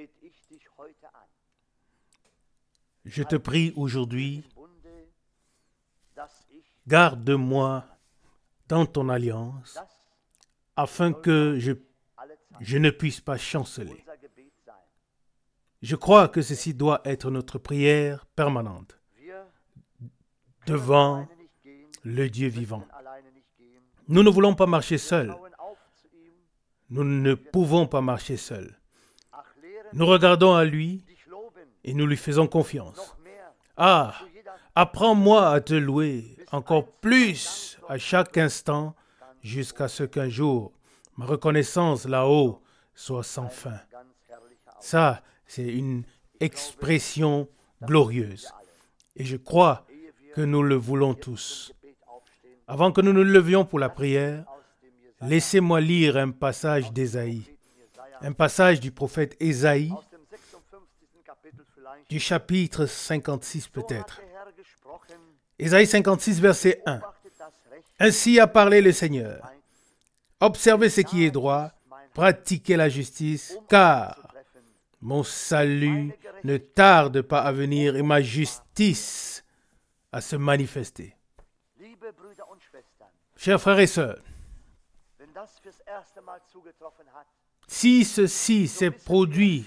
Je te prie aujourd'hui, garde-moi dans ton alliance, afin que je ne puisse pas chanceler. Je crois que ceci doit être notre prière permanente devant le Dieu vivant. Nous ne voulons pas marcher seuls. Nous ne pouvons pas marcher seuls. Nous regardons à lui et nous lui faisons confiance. Ah, apprends-moi à te louer encore plus à chaque instant jusqu'à ce qu'un jour ma reconnaissance là-haut soit sans fin. Ça, c'est une expression glorieuse. Et je crois que nous le voulons tous. Avant que nous nous levions pour la prière, laissez-moi lire un passage d'Ésaïe. Un passage du prophète Ésaïe, du chapitre 56 peut-être. Ésaïe 56, verset 1. Ainsi a parlé le Seigneur. Observez ce qui est droit, pratiquez la justice, car mon salut ne tarde pas à venir et ma justice à se manifester. Chers frères et sœurs, si ceci s'est produit,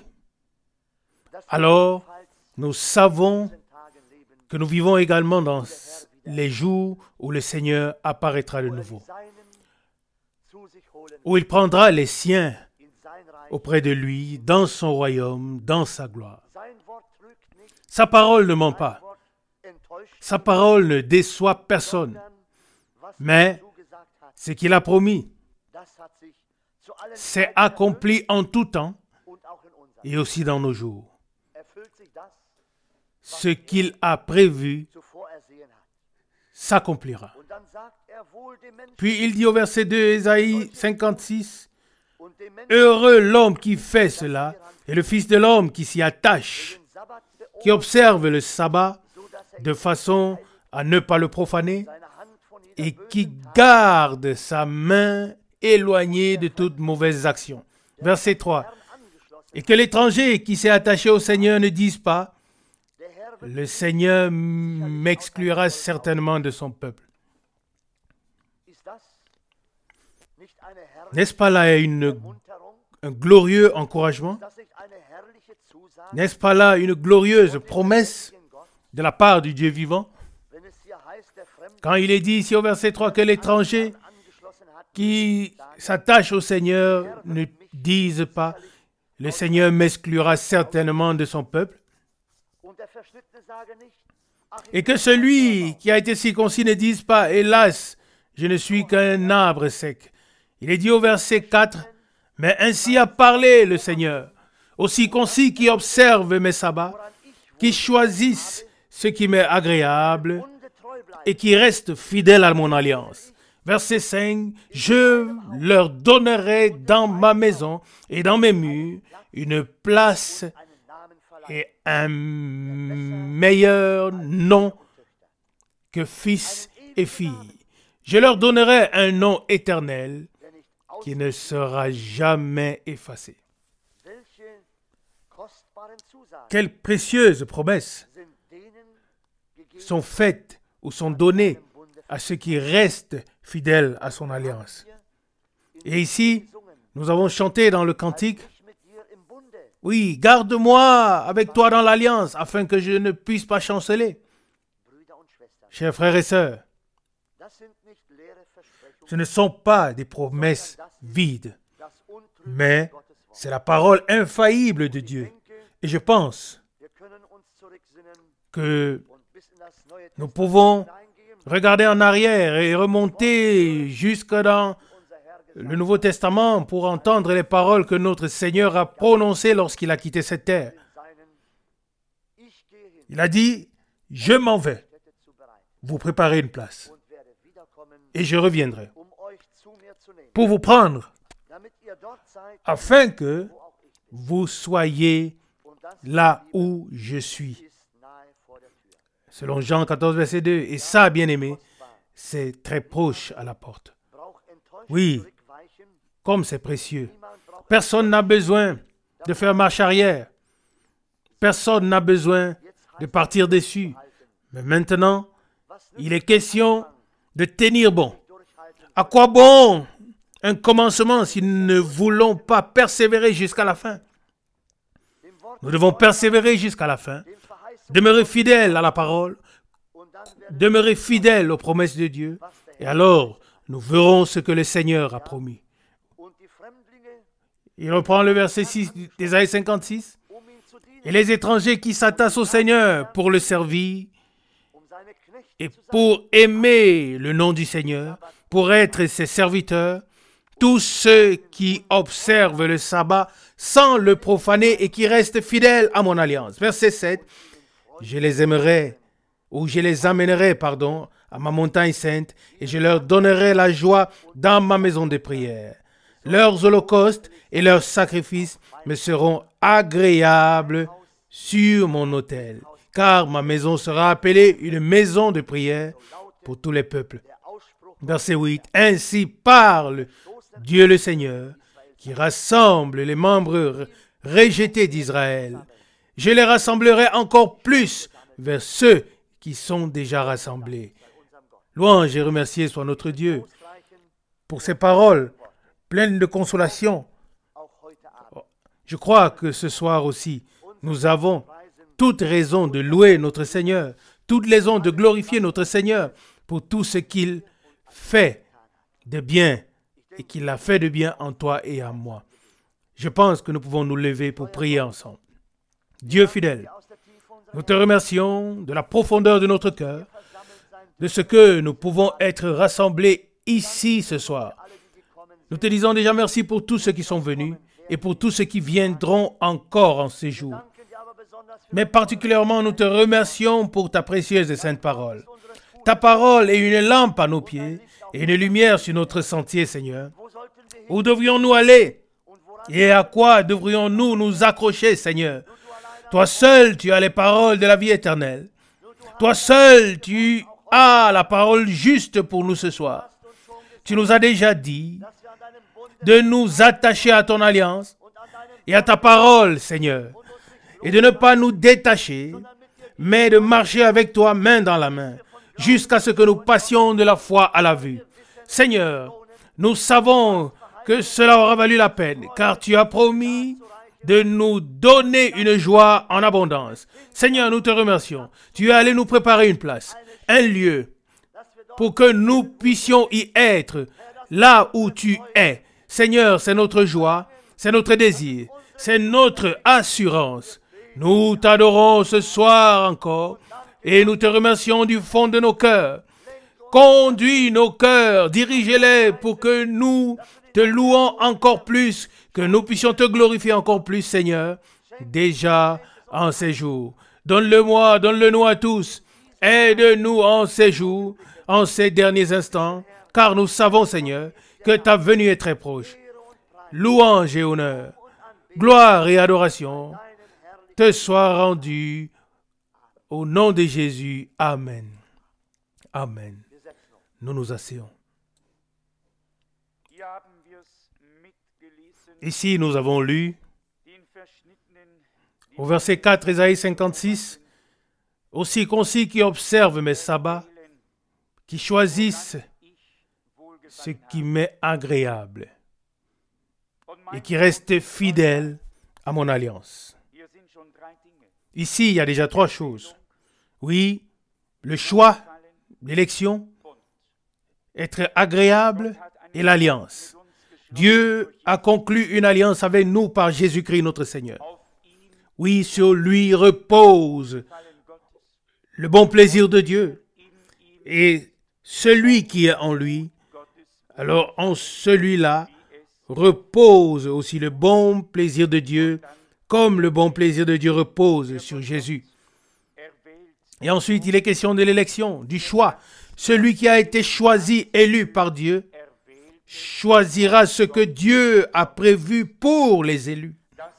alors nous savons que nous vivons également dans les jours où le Seigneur apparaîtra de nouveau, où il prendra les siens auprès de lui, dans son royaume, dans sa gloire. Sa parole ne ment pas. Sa parole ne déçoit personne. Mais ce qu'il a promis, c'est accompli en tout temps et aussi dans nos jours. Ce qu'il a prévu s'accomplira. Puis il dit au verset 2, Ésaïe 56, « Heureux l'homme qui fait cela, et le Fils de l'homme qui s'y attache, qui observe le sabbat de façon à ne pas le profaner, et qui garde sa main éloignée de toute mauvaise action. » Verset 3. « Et que l'étranger qui s'est attaché au Seigneur ne dise pas, « Le Seigneur m'exclura certainement de son peuple. » N'est-ce pas là un glorieux encouragement? N'est-ce pas là une glorieuse promesse de la part du Dieu vivant? Quand il est dit ici au verset 3 que l'étranger qui s'attache au Seigneur ne dise pas « Le Seigneur m'exclura certainement de son peuple » et que celui qui a été circoncis ne dise pas « Hélas, je ne suis qu'un arbre sec ». Il est dit au verset 4 « Mais ainsi a parlé le Seigneur, aux circoncis qui observent mes sabbats, qui choisissent ce qui m'est agréable et qui restent fidèles à mon alliance. » Verset 5, « Je leur donnerai dans ma maison et dans mes murs une place et un meilleur nom que fils et filles. Je leur donnerai un nom éternel qui ne sera jamais effacé. » Quelles précieuses promesses sont faites ou sont données à ceux qui restent fidèles à son alliance. Et ici, nous avons chanté dans le cantique, « Oui, garde-moi avec toi dans l'alliance, afin que je ne puisse pas chanceler. » Chers frères et sœurs, ce ne sont pas des promesses vides, mais c'est la parole infaillible de Dieu. Et je pense que nous pouvons regarder en arrière et remonter jusque dans le Nouveau Testament pour entendre les paroles que notre Seigneur a prononcées lorsqu'il a quitté cette terre. Il a dit, « Je m'en vais, vous préparer une place, et je reviendrai pour vous prendre, afin que vous soyez là où je suis. » Selon Jean 14, verset 2. Et ça, bien-aimé, c'est très proche à la porte. Oui, comme c'est précieux. Personne n'a besoin de faire marche arrière. Personne n'a besoin de partir déçu. Mais maintenant, il est question de tenir bon. À quoi bon un commencement si nous ne voulons pas persévérer jusqu'à la fin? Nous devons persévérer jusqu'à la fin, demeurer fidèles à la parole, demeurer fidèles aux promesses de Dieu, et alors nous verrons ce que le Seigneur a promis. Il reprend le verset 6 d'Ésaïe 56. Et les étrangers qui s'attachent au Seigneur pour le servir et pour aimer le nom du Seigneur, pour être ses serviteurs, tous ceux qui observent le sabbat sans le profaner et qui restent fidèles à mon alliance. Verset 7. Je les aimerai, ou je les amènerai, à ma montagne sainte, et je leur donnerai la joie dans ma maison de prière. Leurs holocaustes et leurs sacrifices me seront agréables sur mon autel, car ma maison sera appelée une maison de prière pour tous les peuples. Verset 8. Ainsi parle Dieu le Seigneur, qui rassemble les membres rejetés d'Israël. Je les rassemblerai encore plus vers ceux qui sont déjà rassemblés. Louange et remercié soit notre Dieu pour ces paroles pleines de consolation. Je crois que ce soir aussi, nous avons toute raison de louer notre Seigneur, toute raison de glorifier notre Seigneur pour tout ce qu'il fait de bien et qu'il a fait de bien en toi et en moi. Je pense que nous pouvons nous lever pour prier ensemble. Dieu fidèle, nous te remercions de la profondeur de notre cœur, de ce que nous pouvons être rassemblés ici ce soir. Nous te disons déjà merci pour tous ceux qui sont venus et pour tous ceux qui viendront encore en ces jours. Mais particulièrement, nous te remercions pour ta précieuse et sainte parole. Ta parole est une lampe à nos pieds et une lumière sur notre sentier, Seigneur. Où devrions-nous aller? Et à quoi devrions-nous nous accrocher, Seigneur? Toi seul, tu as les paroles de la vie éternelle. Toi seul, tu as la parole juste pour nous ce soir. Tu nous as déjà dit de nous attacher à ton alliance et à ta parole, Seigneur, et de ne pas nous détacher, mais de marcher avec toi main dans la main, jusqu'à ce que nous passions de la foi à la vue. Seigneur, nous savons que cela aura valu la peine, car tu as promis de nous donner une joie en abondance. Seigneur, nous te remercions. Tu es allé nous préparer une place, un lieu, pour que nous puissions y être là où tu es. Seigneur, c'est notre joie, c'est notre désir, c'est notre assurance. Nous t'adorons ce soir encore et nous te remercions du fond de nos cœurs. Conduis nos cœurs, dirige-les pour que nous te louons encore plus, que nous puissions te glorifier encore plus, Seigneur, déjà en ces jours. Donne-le-moi, donne-le-nous à tous. Aide-nous en ces jours, en ces derniers instants, car nous savons, Seigneur, que ta venue est très proche. Louange et honneur, gloire et adoration te soient rendus au nom de Jésus. Amen. Amen. Nous nous asseyons. Ici, nous avons lu au verset 4, Ésaïe 56, « Aussi concis qui observent mes sabbats, qui choisissent ce qui m'est agréable et qui restent fidèles à mon alliance. » Ici, il y a déjà 3 choses. Oui, le choix, l'élection, être agréable et l'alliance. Dieu a conclu une alliance avec nous par Jésus-Christ notre Seigneur. Oui, sur lui repose le bon plaisir de Dieu. Et celui qui est en lui, alors en celui-là repose aussi le bon plaisir de Dieu, comme le bon plaisir de Dieu repose sur Jésus. Et ensuite, il est question de l'élection, du choix. Celui qui a été choisi, élu par Dieu, choisira ce que Dieu a prévu pour les élus.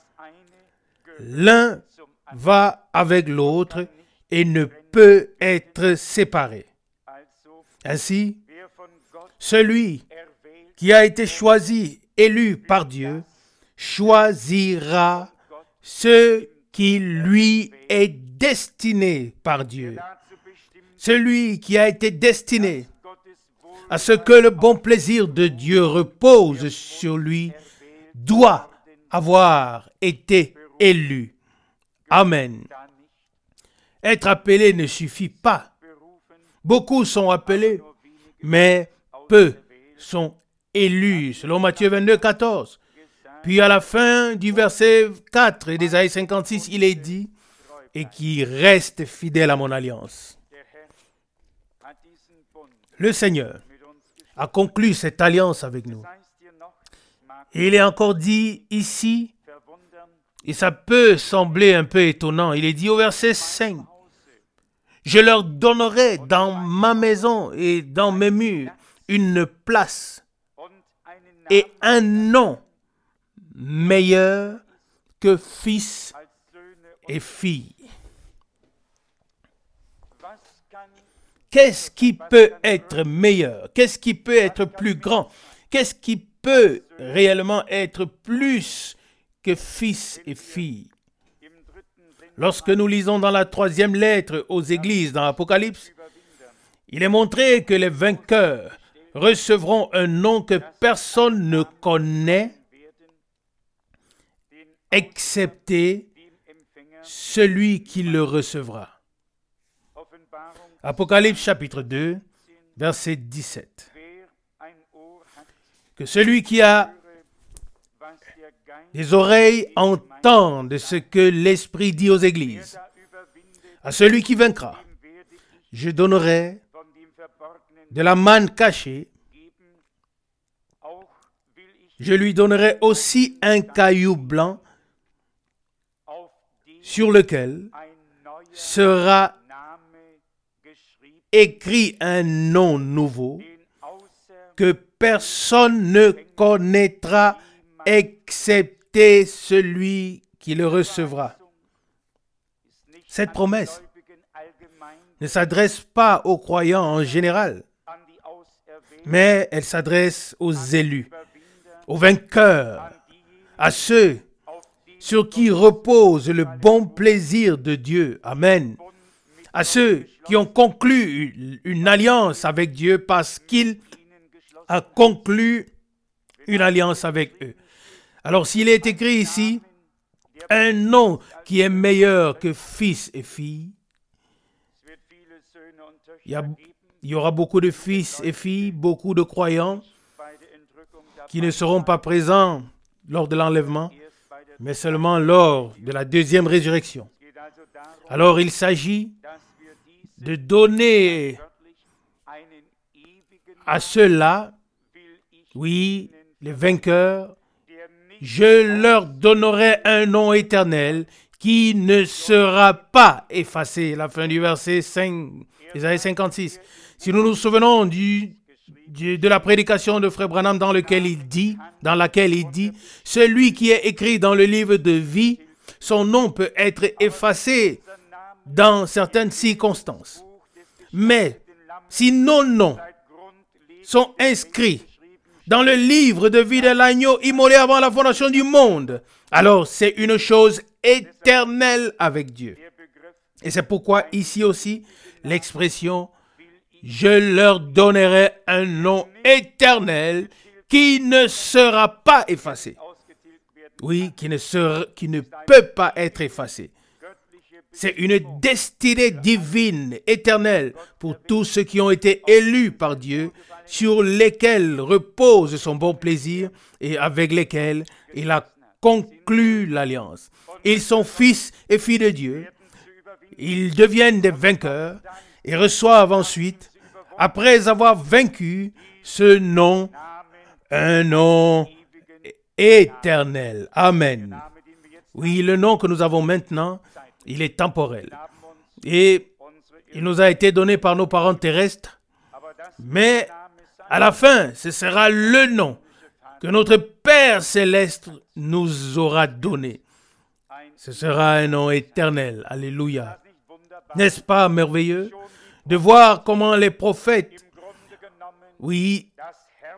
L'un va avec l'autre et ne peut être séparé. Ainsi, celui qui a été choisi, élu par Dieu, choisira ce qui lui est destiné par Dieu. Celui qui a été destiné à ce que le bon plaisir de Dieu repose sur lui doit avoir été élu. Amen. Être appelé ne suffit pas. Beaucoup sont appelés, mais peu sont élus, selon Matthieu 22, 14. Puis à la fin du verset 4 d'Ésaïe 56, il est dit, et qui reste fidèle à mon alliance. Le Seigneur a conclu cette alliance avec nous. Et il est encore dit ici, et ça peut sembler un peu étonnant, il est dit au verset 5, « Je leur donnerai dans ma maison et dans mes murs une place et un nom meilleur que fils et filles. » Qu'est-ce qui peut être meilleur? Qu'est-ce qui peut être plus grand? Qu'est-ce qui peut réellement être plus que fils et filles? Lorsque nous lisons dans la 3e lettre aux églises dans l'Apocalypse, il est montré que les vainqueurs recevront un nom que personne ne connaît, excepté celui qui le recevra. Apocalypse chapitre 2, verset 17. Que celui qui a des oreilles entende ce que l'Esprit dit aux églises. À celui qui vaincra, je donnerai de la manne cachée. Je lui donnerai aussi un caillou blanc sur lequel sera écrit un nom nouveau que personne ne connaîtra excepté celui qui le recevra. Cette promesse ne s'adresse pas aux croyants en général, mais elle s'adresse aux élus, aux vainqueurs, à ceux sur qui repose le bon plaisir de Dieu. Amen. À ceux qui ont conclu une alliance avec Dieu parce qu'il a conclu une alliance avec eux. Alors s'il est écrit ici, un nom qui est meilleur que fils et filles, il y aura beaucoup de fils et filles, beaucoup de croyants qui ne seront pas présents lors de l'enlèvement, mais seulement lors de la 2e résurrection. Alors il s'agit de donner à ceux-là, oui, les vainqueurs, je leur donnerai un nom éternel qui ne sera pas effacé. La fin du verset 5, Ésaïe 56. Si nous nous souvenons de la prédication de Frère Branham dans laquelle il dit, celui qui est écrit dans le livre de vie, son nom peut être effacé dans certaines circonstances. Mais si nos noms sont inscrits dans le livre de vie de l'agneau immolé avant la fondation du monde, alors c'est une chose éternelle avec Dieu. Et c'est pourquoi ici aussi, l'expression « Je leur donnerai un nom éternel qui ne sera pas effacé ». Oui, qui ne peut pas être effacé. C'est une destinée divine, éternelle, pour tous ceux qui ont été élus par Dieu, sur lesquels repose son bon plaisir et avec lesquels il a conclu l'alliance. Ils sont fils et filles de Dieu. Ils deviennent des vainqueurs et reçoivent ensuite, après avoir vaincu, ce nom, un nom éternel. Amen. Oui, le nom que nous avons maintenant, il est temporel. Et il nous a été donné par nos parents terrestres. Mais à la fin, ce sera le nom que notre Père céleste nous aura donné. Ce sera un nom éternel. Alléluia. N'est-ce pas merveilleux de voir comment les prophètes, oui,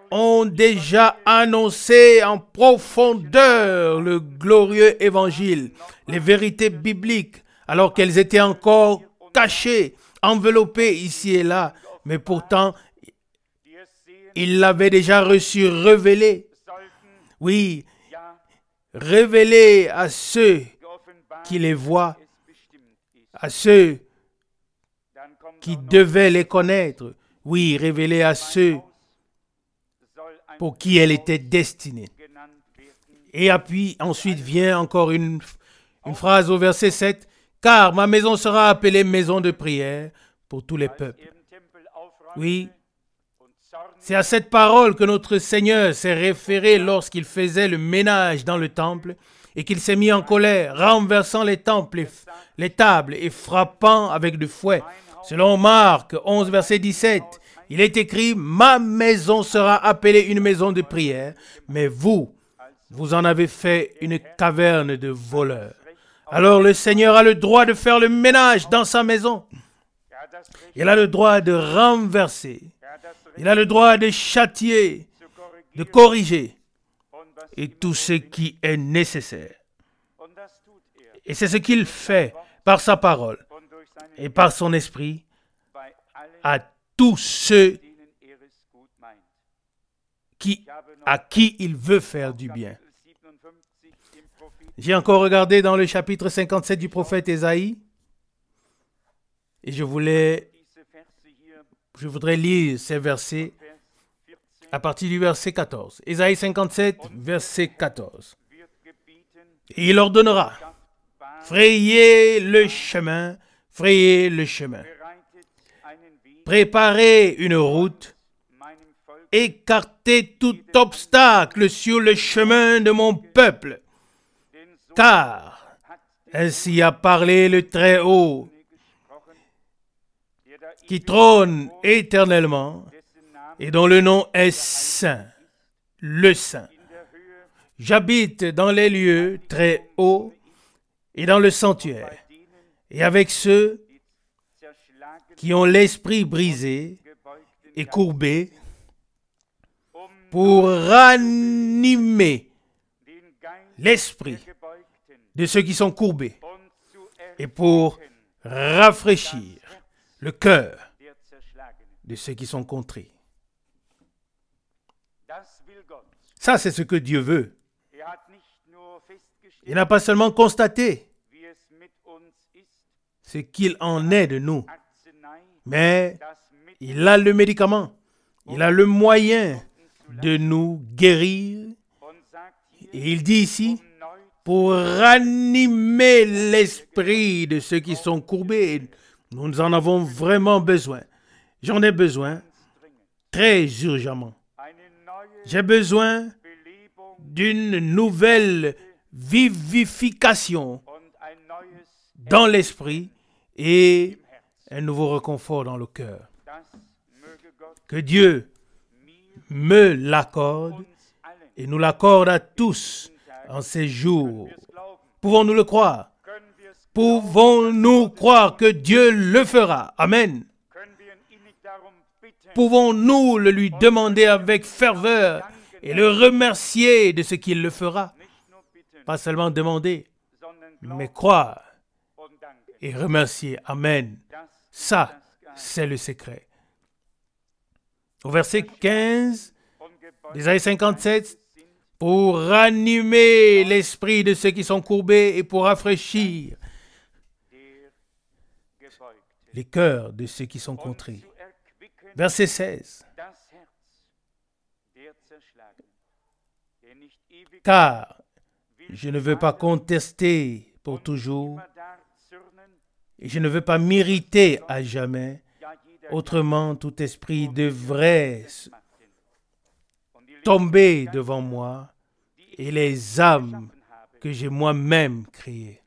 ont déjà annoncé en profondeur le glorieux évangile, les vérités bibliques, alors qu'elles étaient encore cachées, enveloppées ici et là, mais pourtant, ils l'avaient déjà reçu révélé. Oui, révélé à ceux qui les voient, à ceux qui devaient les connaître. Oui, révélé à ceux pour qui elle était destinée. Et puis ensuite vient encore une phrase au verset 7. Car ma maison sera appelée maison de prière pour tous les peuples. Oui, c'est à cette parole que notre Seigneur s'est référé lorsqu'il faisait le ménage dans le temple et qu'il s'est mis en colère, renversant les tables et frappant avec du fouet. Selon Marc 11, verset 17, il est écrit « Ma maison sera appelée une maison de prière, mais vous en avez fait une caverne de voleurs. » Alors le Seigneur a le droit de faire le ménage dans sa maison. Il a le droit de renverser. Il a le droit de châtier, de corriger et tout ce qui est nécessaire. Et c'est ce qu'il fait par sa parole et par son esprit à tous ceux à qui il veut faire du bien. J'ai encore regardé dans le chapitre 57 du prophète Ésaïe et je voudrais lire ces versets à partir du verset 14. Ésaïe 57, verset 14. Et il ordonnera, frayez le chemin, préparez une route, écartez tout obstacle sur le chemin de mon peuple. Car ainsi a parlé le Très-Haut, qui trône éternellement et dont le nom est Saint, le Saint. J'habite dans les lieux très hauts et dans le sanctuaire, et avec ceux qui ont l'esprit brisé et courbé, pour ranimer l'esprit de ceux qui sont courbés et pour rafraîchir le cœur de ceux qui sont contrits. Ça, c'est ce que Dieu veut. Il n'a pas seulement constaté ce qu'il en est de nous, mais il a le médicament, il a le moyen de nous guérir. Et il dit ici, pour ranimer l'esprit de ceux qui sont courbés. Nous en avons vraiment besoin. J'en ai besoin très urgemment. J'ai besoin d'une nouvelle vivification dans l'esprit et un nouveau réconfort dans le cœur. Que Dieu me l'accorde et nous l'accorde à tous en ces jours. Pouvons-nous le croire? Pouvons-nous croire que Dieu le fera? Amen. Pouvons-nous le lui demander avec ferveur et le remercier de ce qu'il le fera? Pas seulement demander, mais croire et remercier. Amen. Ça, c'est le secret. Au verset 15 d'Ésaïe 57, pour ranimer l'esprit de ceux qui sont courbés et pour rafraîchir les cœurs de ceux qui sont contrits. Verset 16. Car je ne veux pas contester pour toujours et je ne veux pas m'irriter à jamais. Autrement, tout esprit devrait tomber devant moi et les âmes que j'ai moi-même créées.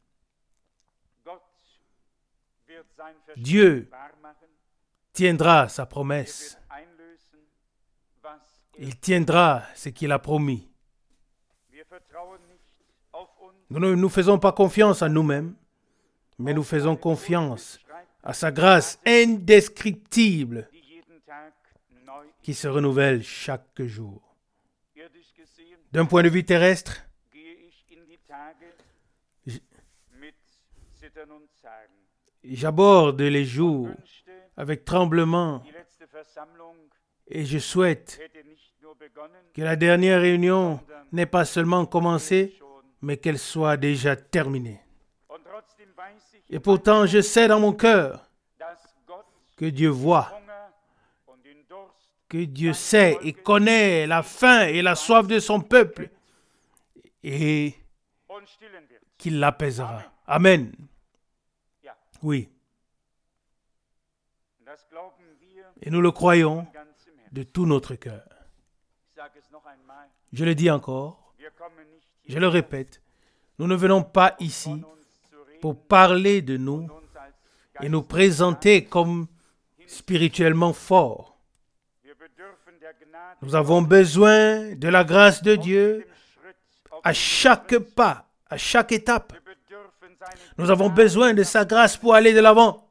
Dieu tiendra sa promesse. Il tiendra ce qu'il a promis. Nous ne faisons pas confiance à nous-mêmes, mais nous faisons confiance à sa grâce indescriptible qui se renouvelle chaque jour. D'un point de vue terrestre, j'aborde les jours avec tremblement et je souhaite que la dernière réunion n'ait pas seulement commencé, mais qu'elle soit déjà terminée. Et pourtant, je sais dans mon cœur que Dieu voit, que Dieu sait et connaît la faim et la soif de son peuple et qu'il l'apaisera. Amen. Oui. Et nous le croyons de tout notre cœur. Je le dis encore, je le répète, nous ne venons pas ici pour parler de nous et nous présenter comme spirituellement forts. Nous avons besoin de la grâce de Dieu à chaque pas, à chaque étape. Nous avons besoin de sa grâce pour aller de l'avant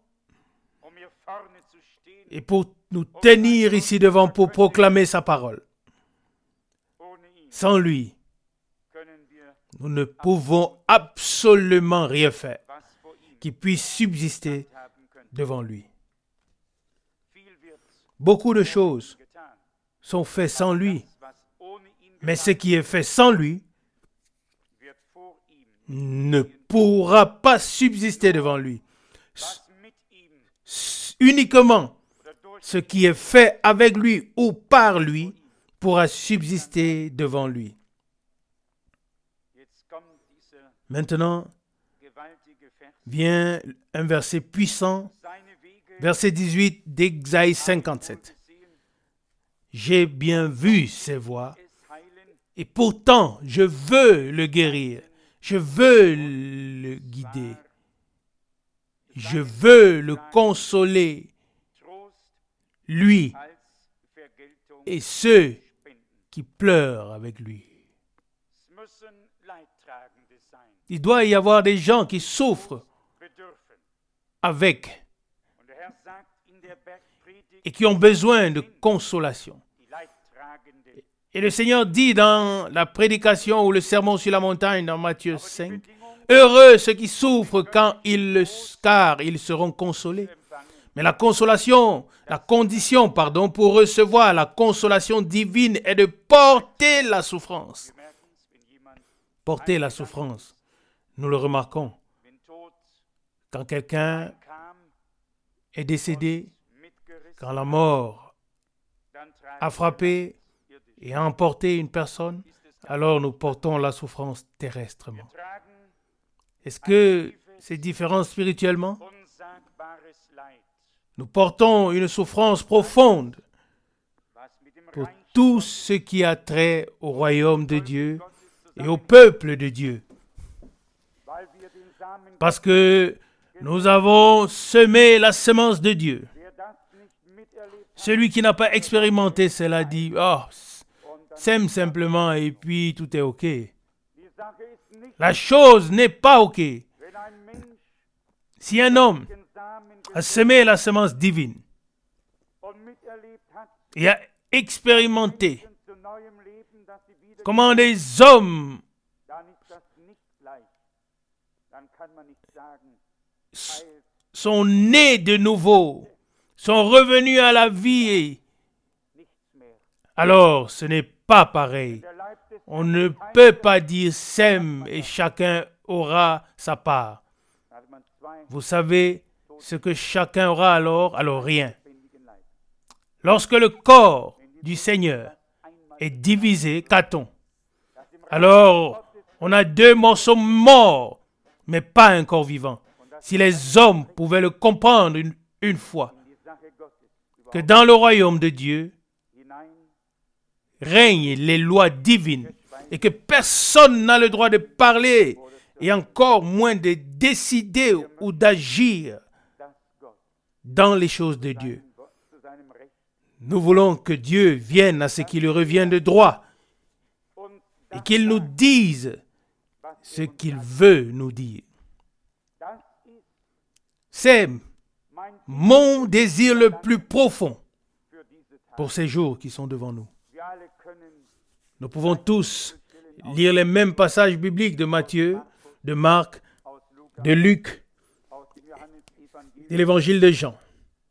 et pour nous tenir ici devant pour proclamer sa parole. Sans lui, nous ne pouvons absolument rien faire qui puisse subsister devant lui. Beaucoup de choses sont faites sans lui, mais ce qui est fait sans lui ne pourra pas subsister devant lui. Uniquement ce qui est fait avec lui ou par lui pourra subsister devant lui. Maintenant, vient un verset puissant, verset 18 d'Ésaïe 57. J'ai bien vu ses voies, et pourtant je veux le guérir, je veux le guider, je veux le consoler, lui et ceux qui pleurent avec lui. Il doit y avoir des gens qui souffrent avec et qui ont besoin de consolation. Et le Seigneur dit dans la prédication ou le sermon sur la montagne dans Matthieu 5, « Heureux ceux qui souffrent car ils seront consolés. » Mais la condition pour recevoir la consolation divine est de porter la souffrance. Porter la souffrance. Nous le remarquons. Quand quelqu'un est décédé, quand la mort a frappé et a emporté une personne, alors nous portons la souffrance terrestrement. Est-ce que c'est différent spirituellement? Nous portons une souffrance profonde pour tout ce qui a trait au royaume de Dieu et au peuple de Dieu. Parce que nous avons semé la semence de Dieu. Celui qui n'a pas expérimenté cela dit, « Oh, sème simplement et puis tout est OK. » La chose n'est pas OK. Si un homme a semé la semence divine et a expérimenté comment des hommes sont nés de nouveau, sont revenus à la vie, alors ce n'est pas pareil. On ne peut pas dire sème et chacun aura sa part. Vous savez ce que chacun aura alors rien. Lorsque le corps du Seigneur est divisé, qu'a-t-on? Alors, on a 2 morceaux morts, mais pas un corps vivant. Si les hommes pouvaient le comprendre une fois, que dans le royaume de Dieu règnent les lois divines et que personne n'a le droit de parler et encore moins de décider ou d'agir dans les choses de Dieu. Nous voulons que Dieu vienne à ce qui lui revient de droit et qu'il nous dise ce qu'il veut nous dire. C'est mon désir le plus profond pour ces jours qui sont devant nous. Nous pouvons tous lire les mêmes passages bibliques de Matthieu, de Marc, de Luc, de l'évangile de Jean.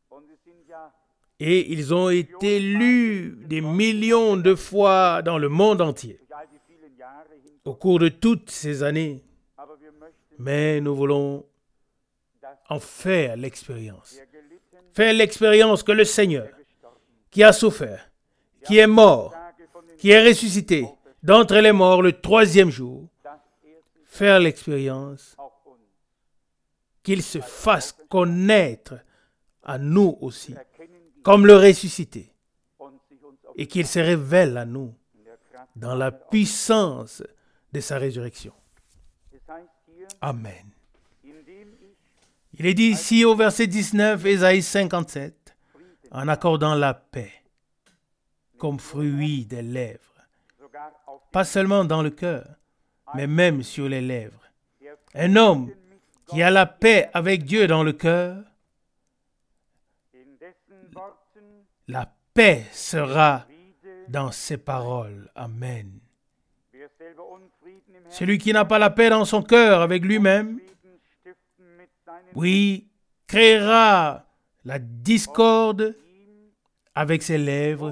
Et ils ont été lus des millions de fois dans le monde entier au cours de toutes ces années. Mais nous voulons en faire l'expérience. Faire l'expérience que le Seigneur, qui a souffert, qui est mort, qui est ressuscité d'entre les morts le 3e jour, faire l'expérience qu'il se fasse connaître à nous aussi, comme le ressuscité, et qu'il se révèle à nous dans la puissance de sa résurrection. Amen. Il est dit ici au verset 19, Ésaïe 57, en accordant la paix comme fruit des lèvres, pas seulement dans le cœur, mais même sur les lèvres. Un homme qui a la paix avec Dieu dans le cœur, la paix sera dans ses paroles. Amen. Celui qui n'a pas la paix dans son cœur avec lui-même, oui, créera la discorde avec ses lèvres.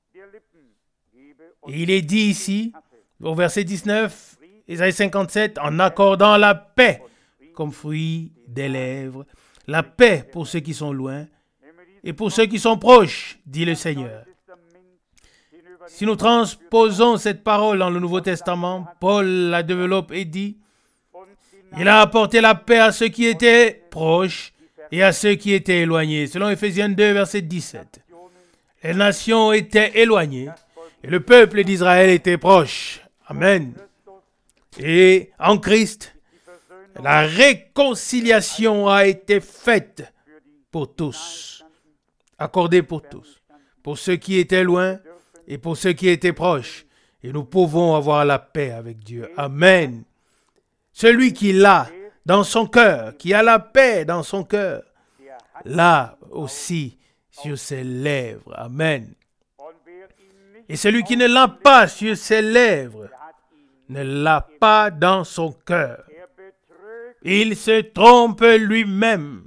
Et il est dit ici, au verset 19, Ésaïe 57, en accordant la paix comme fruit des lèvres, la paix pour ceux qui sont loin et pour ceux qui sont proches, dit le Seigneur. Si nous transposons cette parole dans le Nouveau Testament, Paul la développe et dit, il a apporté la paix à ceux qui étaient proches et à ceux qui étaient éloignés. Selon Éphésiens 2, verset 17. Les nations étaient éloignées et le peuple d'Israël était proche. Amen. Et en Christ, la réconciliation a été faite pour tous, accordée pour tous, pour ceux qui étaient loin et pour ceux qui étaient proches. Et nous pouvons avoir la paix avec Dieu. Amen. Celui qui l'a dans son cœur, qui a la paix dans son cœur, l'a aussi sur ses lèvres. Amen. Et celui qui ne l'a pas sur ses lèvres, ne l'a pas dans son cœur. Il se trompe lui-même.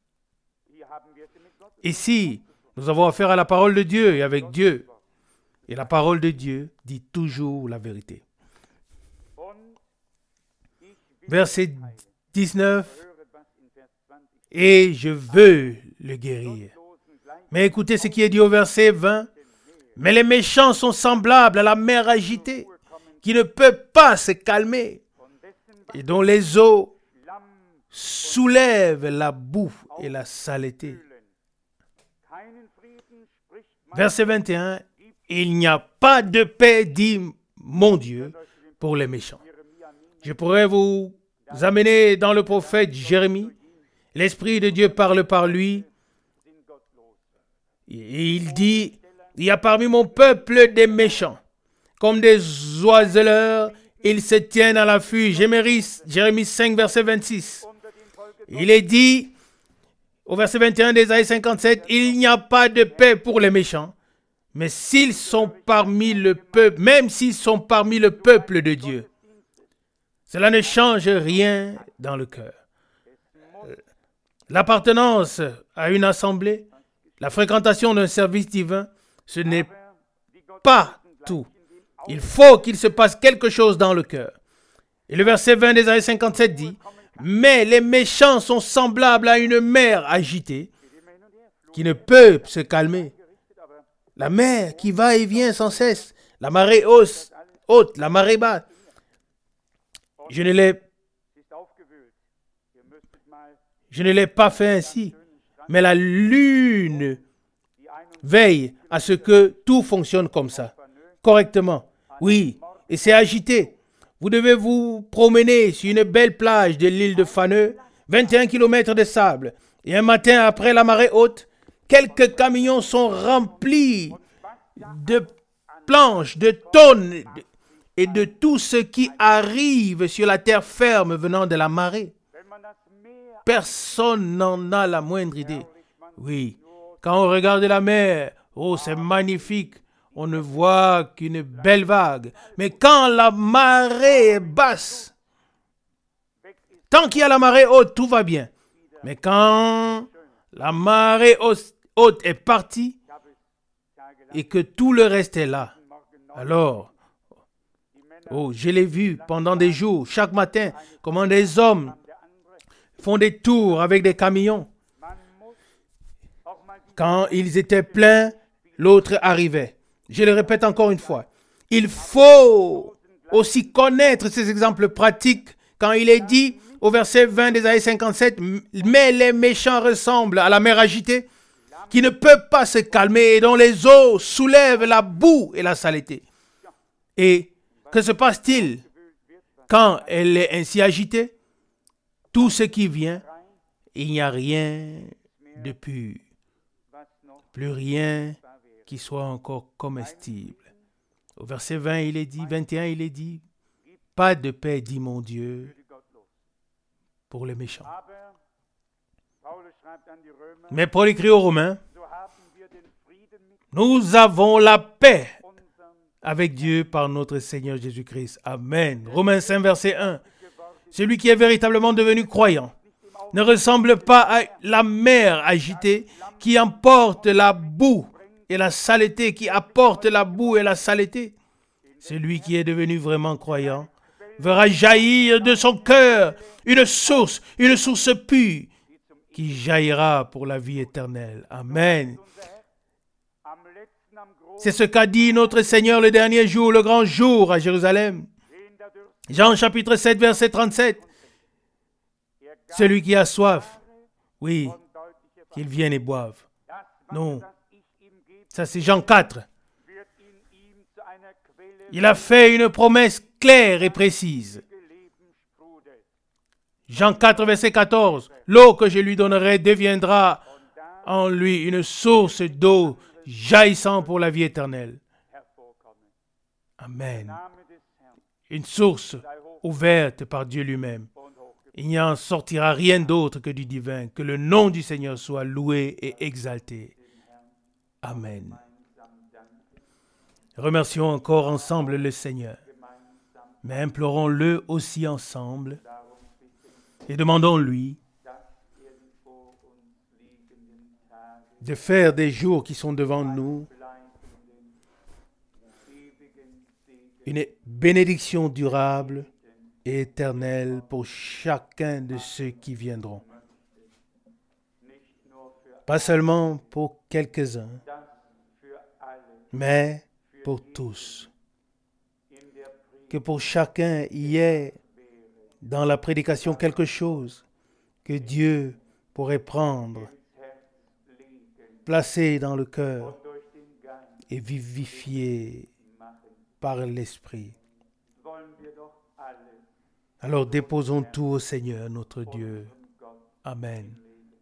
Ici, nous avons affaire à la parole de Dieu et avec Dieu. Et la parole de Dieu dit toujours la vérité. Verset 19. Et je veux le guérir. Mais écoutez ce qui est dit au verset 20. Mais les méchants sont semblables à la mer agitée, qui ne peut pas se calmer, et dont les eaux soulèvent la boue et la saleté. Verset 21. Il n'y a pas de paix, dit mon Dieu, pour les méchants. Je pourrais vous amener dans le prophète Jérémie. L'Esprit de Dieu parle par lui. Et il dit, il y a parmi mon peuple des méchants. Comme des oiseleurs, ils se tiennent à l'affût. Jérémie 5, verset 26. Il est dit, au verset 21 d'Ésaïe 57, il n'y a pas de paix pour les méchants. Mais s'ils sont parmi le peuple, même s'ils sont parmi le peuple de Dieu, cela ne change rien dans le cœur. L'appartenance à une assemblée, la fréquentation d'un service divin, ce n'est pas tout. Il faut qu'il se passe quelque chose dans le cœur. Et le verset 20 d'Ésaïe 57 dit, « Mais les méchants sont semblables à une mer agitée qui ne peut se calmer. » La mer qui va et vient sans cesse, la marée haute, la marée basse. Je ne l'ai pas fait ainsi, mais la lune veille à ce que tout fonctionne comme ça, correctement. Oui, et c'est agité. Vous devez vous promener sur une belle plage de l'île de Faneux, 21 km de sable, et un matin après la marée haute, quelques camions sont remplis de planches, de tonnes et de tout ce qui arrive sur la terre ferme venant de la marée. Personne n'en a la moindre idée. Oui, quand on regarde la mer, Oh, c'est magnifique. On ne voit qu'une belle vague. Mais quand la marée est basse, tant qu'il y a la marée haute, tout va bien. Mais quand la marée haute est partie et que tout le reste est là, alors, oh, je l'ai vu pendant des jours, chaque matin, comment des hommes font des tours avec des camions. Quand ils étaient pleins, l'autre arrivait. Je le répète encore une fois. Il faut aussi connaître ces exemples pratiques quand il est dit au verset 20 d'Ésaïe 57, « Mais les méchants ressemblent à la mer agitée, qui ne peut pas se calmer et dont les eaux soulèvent la boue et la saleté. » Et que se passe-t-il quand elle est ainsi agitée? Tout ce qui vient, il n'y a rien de pur, plus rien qui soit encore comestible. Au verset 20, il est dit, 21, il est dit, « Pas de paix, dit mon Dieu, pour les méchants. » Mais Paul écrit aux Romains, « Nous avons la paix avec Dieu par notre Seigneur Jésus-Christ. » Amen. Romains 5, verset 1. Celui qui est véritablement devenu croyant ne ressemble pas à la mer agitée qui emporte la boue et la saleté, qui apporte la boue et la saleté. Celui qui est devenu vraiment croyant verra jaillir de son cœur une source pure qui jaillira pour la vie éternelle. Amen. C'est ce qu'a dit notre Seigneur le dernier jour, le grand jour à Jérusalem. Jean chapitre 7, verset 37. Celui qui a soif, oui, qu'il vienne et boive. Non, ça c'est Jean 4. Il a fait une promesse claire et précise. Jean 4, verset 14. L'eau que je lui donnerai deviendra en lui une source d'eau jaillissant pour la vie éternelle. Amen. Une source ouverte par Dieu lui-même. Il n'y en sortira rien d'autre que du divin. Que le nom du Seigneur soit loué et exalté. Amen. Remercions encore ensemble le Seigneur. Mais implorons-le aussi ensemble et demandons-lui de faire des jours qui sont devant nous une bénédiction durable et éternelle pour chacun de ceux qui viendront. Pas seulement pour quelques-uns, mais pour tous. Que pour chacun y ait dans la prédication quelque chose que Dieu pourrait prendre, placer dans le cœur et vivifier par l'Esprit. Alors déposons tout au Seigneur notre Dieu. Amen.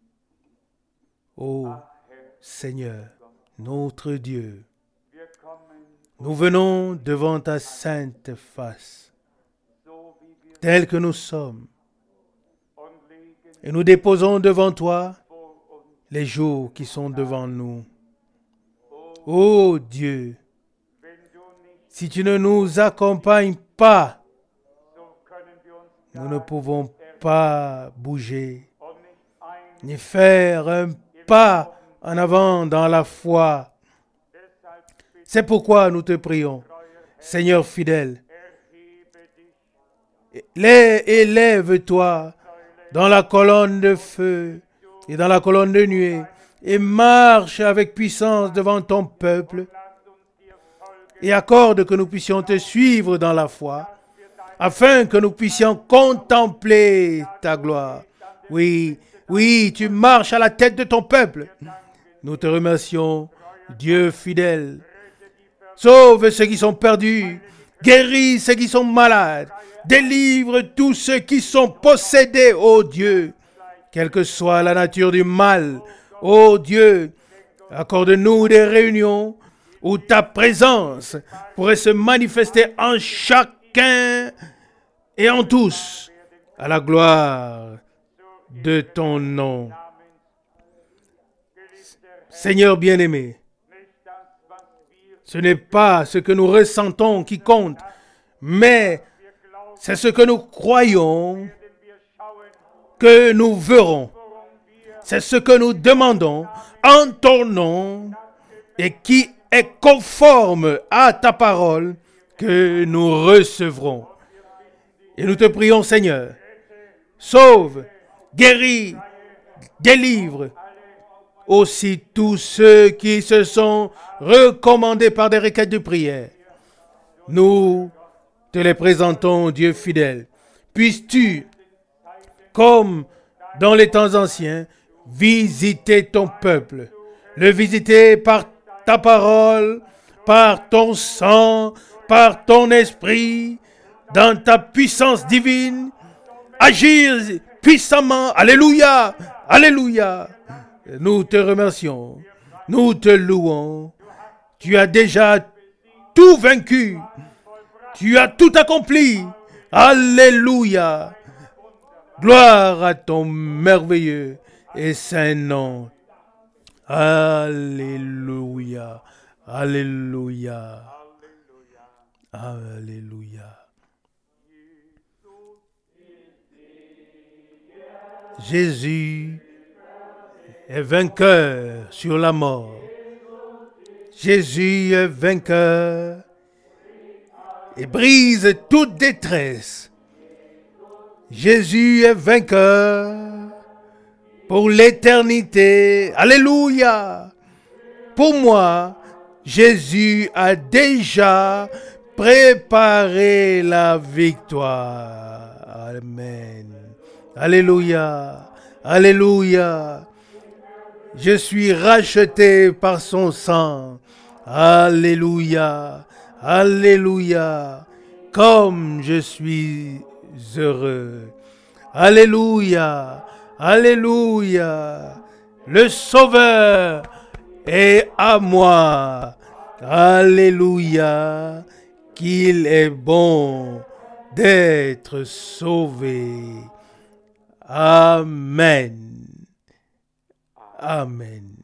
Ô Seigneur, notre Dieu, nous venons devant ta sainte face, tels que nous sommes, et nous déposons devant toi les jours qui sont devant nous. Ô Dieu, si tu ne nous accompagnes pas, nous ne pouvons pas bouger, ni faire un pas en avant dans la foi. C'est pourquoi nous te prions, Seigneur fidèle, élève-toi dans la colonne de feu et dans la colonne de nuée et marche avec puissance devant ton peuple et accorde que nous puissions te suivre dans la foi afin que nous puissions contempler ta gloire. Oui, tu marches à la tête de ton peuple. Nous te remercions, Dieu fidèle. Sauve ceux qui sont perdus, guéris ceux qui sont malades, délivre tous ceux qui sont possédés, ô Dieu, quelle que soit la nature du mal. Ô Dieu, accorde-nous des réunions où ta présence pourrait se manifester en chacun et en tous, à la gloire de ton nom. Seigneur bien-aimé, Ce n'est pas ce que nous ressentons qui compte, mais c'est ce que nous croyons que nous verrons. C'est ce que nous demandons en ton nom et qui est conforme à ta parole que nous recevrons. Et nous te prions, Seigneur, sauve, guéris, délivre aussi tous ceux qui se sont recommandés par des requêtes de prière. Nous te les présentons, Dieu fidèle. Puisses-tu, comme dans les temps anciens, visiter ton peuple, le visiter par ta parole, par ton sang, par ton esprit, dans ta puissance divine, agir puissamment. Alléluia, alléluia. Nous te remercions, nous te louons. Tu as déjà tout vaincu, tu as tout accompli. Alléluia. Gloire à ton merveilleux et saint nom. Alléluia, alléluia, alléluia. Jésus est vainqueur sur la mort. Jésus est vainqueur et brise toute détresse. Jésus est vainqueur pour l'éternité. Alléluia. Pour moi, Jésus a déjà préparé la victoire. Amen. Alléluia. Alléluia. Je suis racheté par son sang. Alléluia. Alléluia. Comme je suis heureux. Alléluia. Alléluia. Le Sauveur est à moi. Alléluia. Qu'il est bon d'être sauvé. Amen. Amen.